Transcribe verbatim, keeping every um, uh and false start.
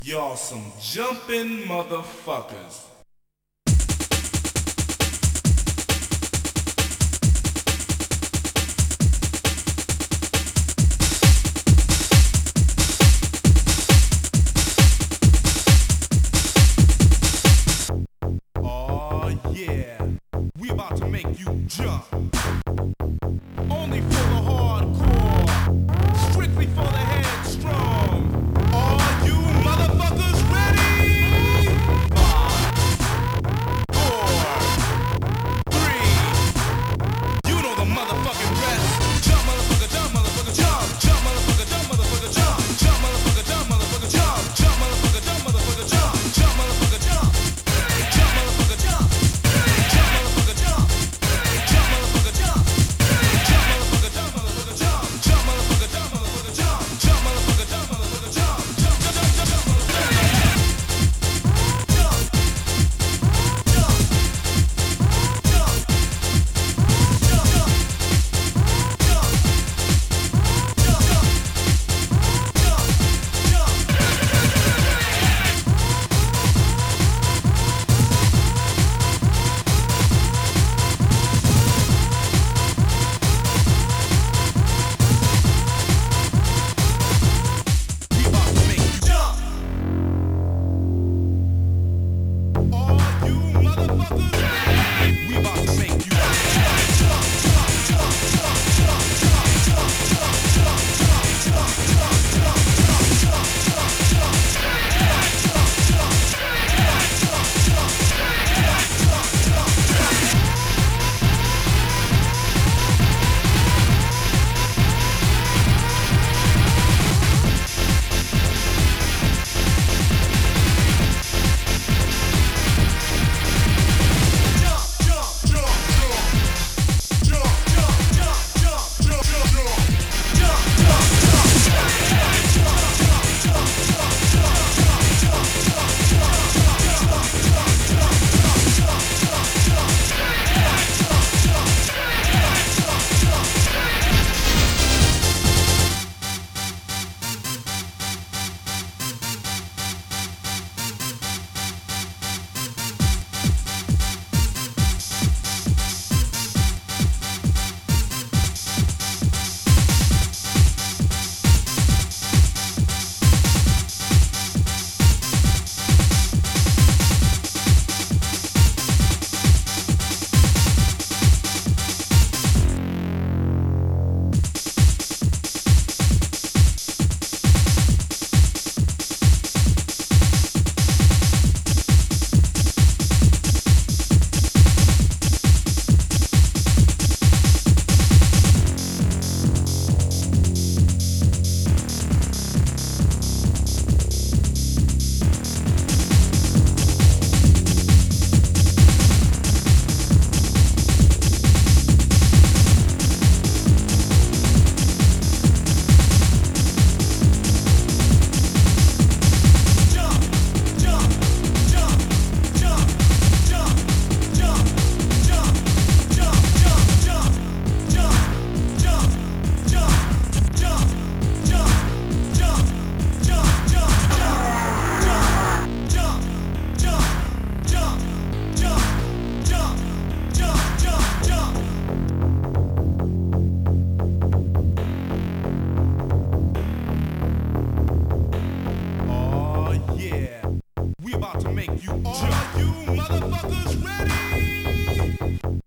Y'all some jumping motherfuckers. Oh yeah, we about to make you jump. Only for the hardcore, strictly for the headstrong. Are you motherfuckers ready? Five, four, three. You know the motherfucking rest. Jump, motherfucker, jump, motherfucker, jump. Jump, motherfucker, jump, motherfucker, jump. Jump, motherfucker, jump, motherfucker, jump. Jump, motherfucker, jump, motherfucker, jump. Jump, motherfucker, jump. Jump, motherfucker, jump. Jump, motherfucker, jump. Jump, motherfucker, jump. Jump, motherfucker, jump, motherfucker, jump. Jump, motherfucker, jump, motherfucker, jump. Jump, motherfucker, jump, motherfucker, jump. Jump, jump, jump, jump, jump, motherfucker, jump. Jump, jump, we about to make you jump. All you motherfuckers ready? We about to make you Oh yeah, we about to make you jump. Are you motherfuckers ready?